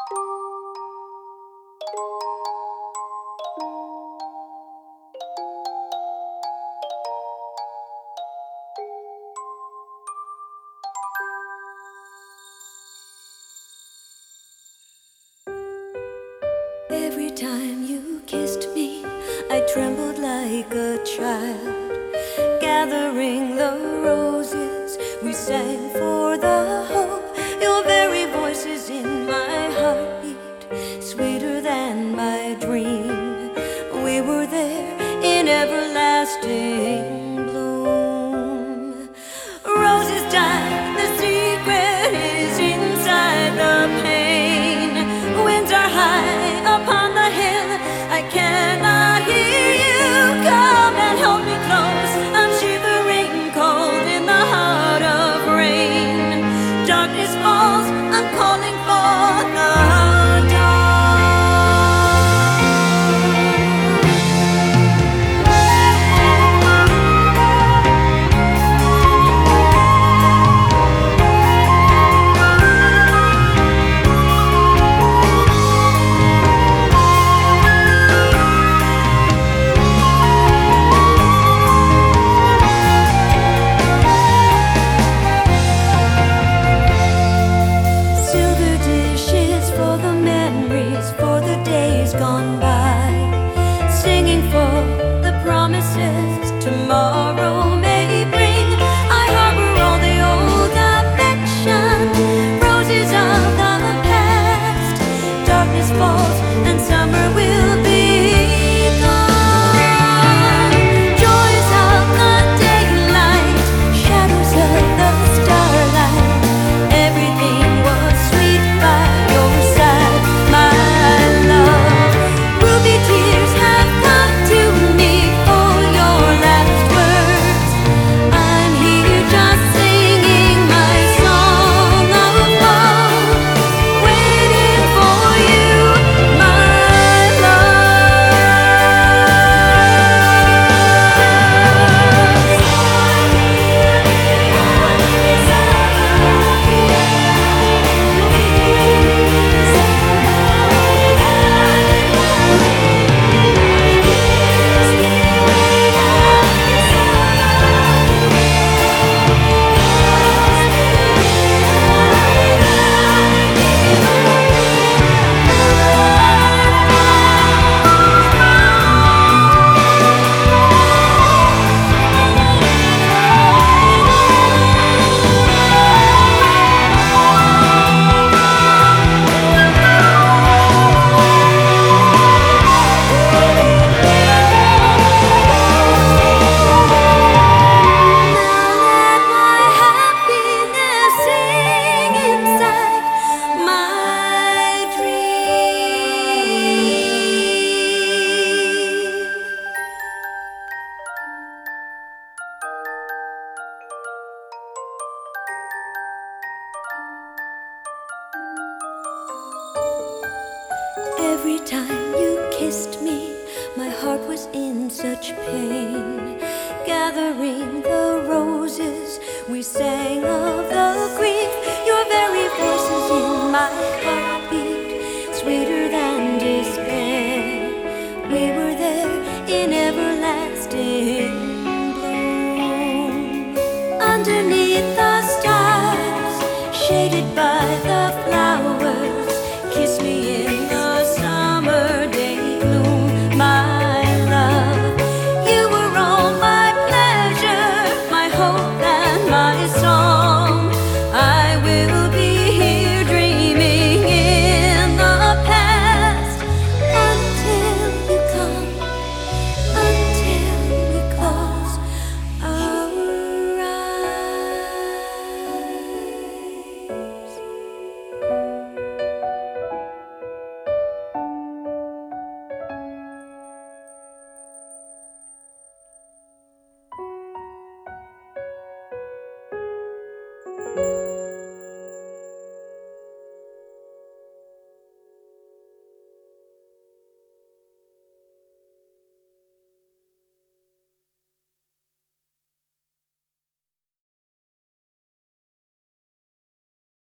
Every time you kissed me, I trembled like a child. Gathering the roses, we sang for the hope. Your very voice is in my heartbeat, sweeter than my dream. We were there in everlasting bloom. Roses die, the secret is inside the pain. Winds are high upon the hill, I cannot hear you. Come and hold me close, I'm shivering cold in the heart of rain. Darkness falls, I'm calling for the dawn. Gone by, singing for the promises tomorrow may bring. I harbor all the old affection, roses of the past. Darkness falls and summer will be gone. Joys of the daylight, shadows of the starlight. Everything was sweet by your side, my love. Tears have come to me for your last words. I'm here just singing my song of hope, waiting for you, my love. Every time you kissed me, my heart was in such pain. Gathering the roses, we sang of the grief. Your very voice